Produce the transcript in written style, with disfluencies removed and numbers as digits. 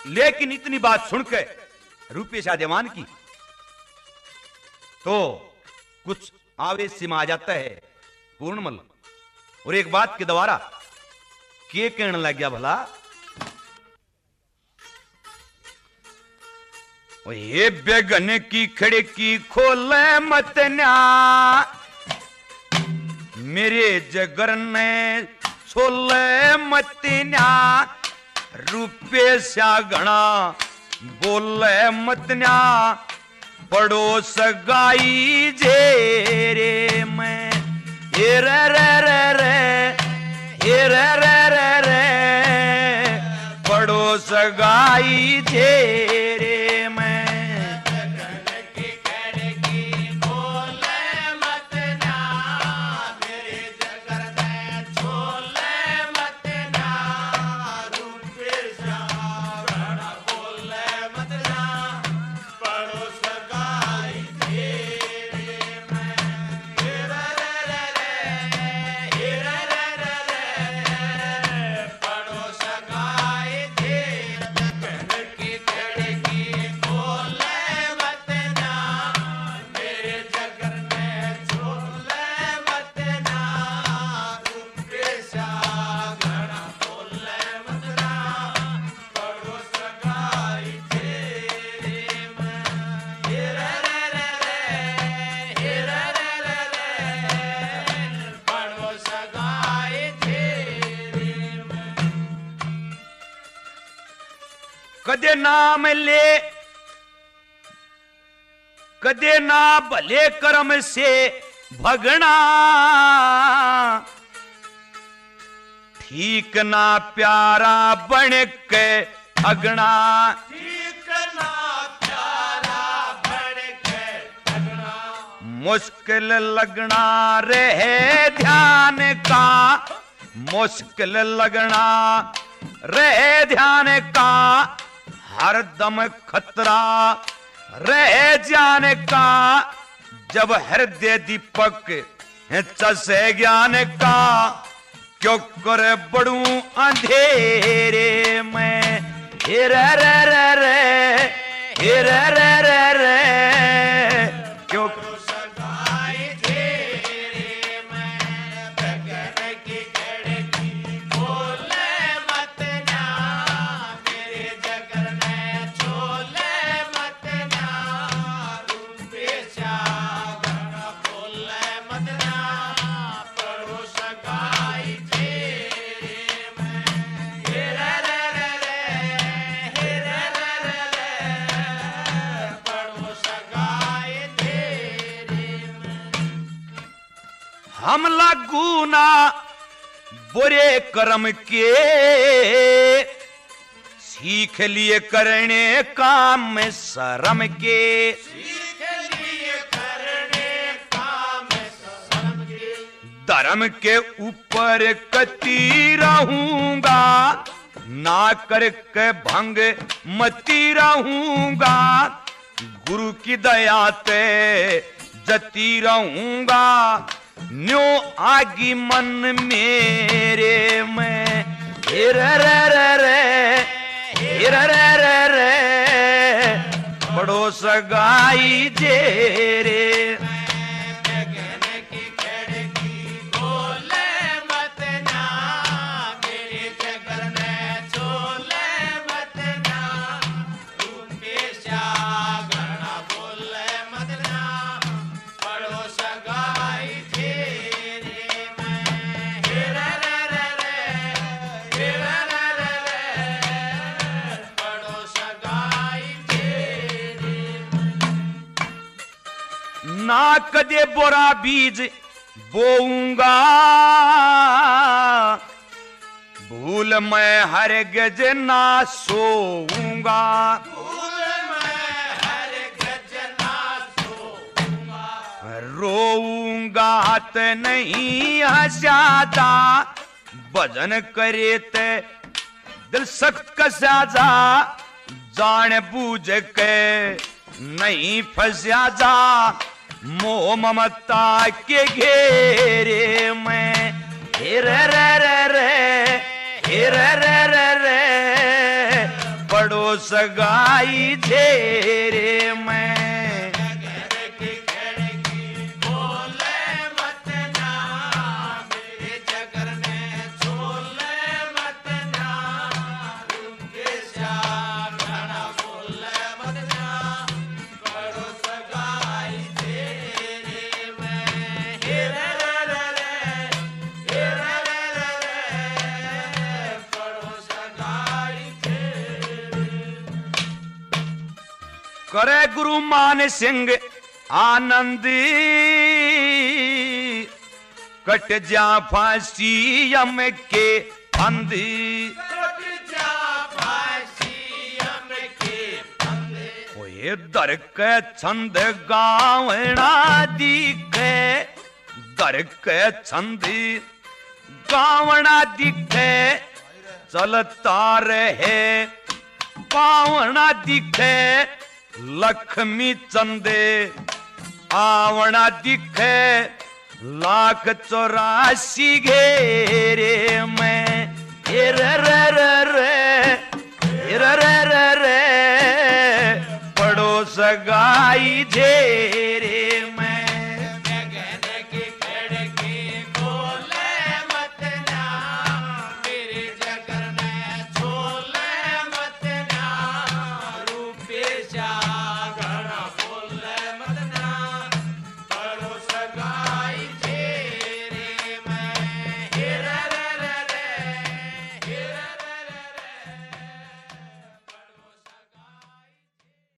लेकिन इतनी बात सुनकर रूपेश आद्यमान की तो कुछ आवेश से में आ जाता है पूर्णमल, और एक बात के द्वारा के कहने लग गया भला, ये बेगन की खिड़की खोले मत न्या, मेरे जगर ने छोले मत न्या, रूपेश घना बोले मत न्या, पड़ोस गाई जे रे मैं, ये रे रे रे रे, ये रे रे रे रे, पड़ोस गाई जे रे मैं। कदे नाम ले, कदे ना भले कर्म से भगना, ठीक ना प्यारा बन के अगना, ठीक ना प्यारा बन के अगना, मुश्किल लगना रहे ध्यान का, मुश्किल लगना रहे ध्यान का, हर दम खतरा रह जाने का, जब हृदय दीपक चसे ज्ञान का, क्यों करे बड़ू अंधेरे में, हे रे रे रे रे, हे रे रे रे रे, क्यों हम लागू ना बुरे कर्म के, सीख लिए करने काम में शर्म के, सीख लिए करने काम में शर्म के, धर्म के ऊपर कती रहूंगा, ना करके भंग मती रहूंगा, गुरु की दया ते जती रहूंगा, न्यो आगी मन मेरे में, हे रे रे रे रे, हे रे रे रे रे, पड़ोस गाई जे रे, ना कदे बोरा बीज बोऊंगा, भूल मैं हरगिज ना सोऊंगा, भूल मैं हरगिज ना सोऊंगा, रोऊंगा त नहीं हंसाता, भजन करे ते दिल सख्त कसाजा, जान बूझ के नहीं फंसा जा, मोह ममता के घेरे में, हे रे रे रे रे, हे रे रे रे रे, पड़ो पड़ोस गाई झेरे मैं। करे गुरु मान सिंह आनंद कट जा फांसी यम के फंद। ओए दर के छंद गावना दिखे, दर के छंद गावना दिखे, चलता रहे पावना दिखे, लक्ष्मी चंदे आवना दिखे, 1,84,000 घेरे में। रे रे रे रे रे रे पड़ोस गाई झेरे।